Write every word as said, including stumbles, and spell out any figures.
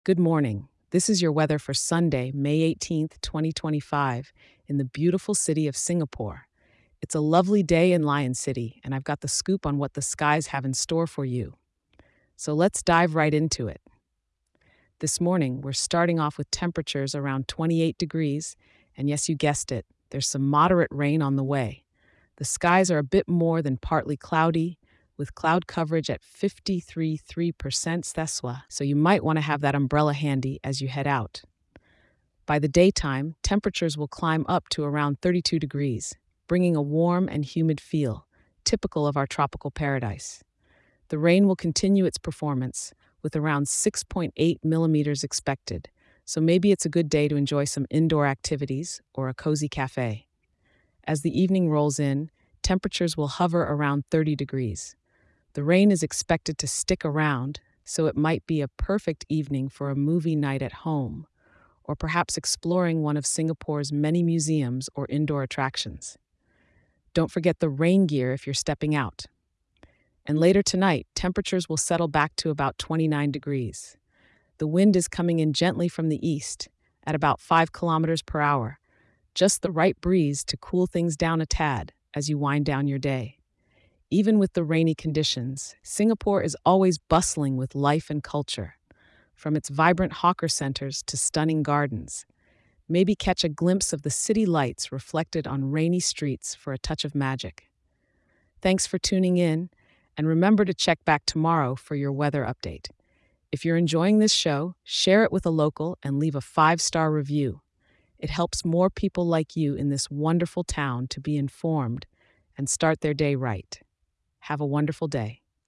Good morning. This is your weather for Sunday, May eighteenth, twenty twenty-five, in the beautiful city of Singapore. It's a lovely day in Lion City, and I've got the scoop on what the skies have in store for you. So let's dive right into it. This morning, we're starting off with temperatures around twenty-eight degrees, and yes, you guessed it, there's some moderate rain on the way. The skies are a bit more than partly cloudy, with cloud coverage at fifty-three point three percent Theswa, so you might want to have that umbrella handy as you head out. By the daytime, temperatures will climb up to around thirty-two degrees, bringing a warm and humid feel, typical of our tropical paradise. The rain will continue its performance, with around six point eight millimeters expected, so maybe it's a good day to enjoy some indoor activities or a cozy cafe. As the evening rolls in, temperatures will hover around thirty degrees. The rain is expected to stick around, so it might be a perfect evening for a movie night at home, or perhaps exploring one of Singapore's many museums or indoor attractions. Don't forget the rain gear if you're stepping out. And later tonight, temperatures will settle back to about twenty-nine degrees. The wind is coming in gently from the east, at about five kilometers per hour, just the right breeze to cool things down a tad as you wind down your day. Even with the rainy conditions, Singapore is always bustling with life and culture, from its vibrant hawker centers to stunning gardens. Maybe catch a glimpse of the city lights reflected on rainy streets for a touch of magic. Thanks for tuning in, and remember to check back tomorrow for your weather update. If you're enjoying this show, share it with a local and leave a five-star review. It helps more people like you in this wonderful town to be informed and start their day right. Have a wonderful day.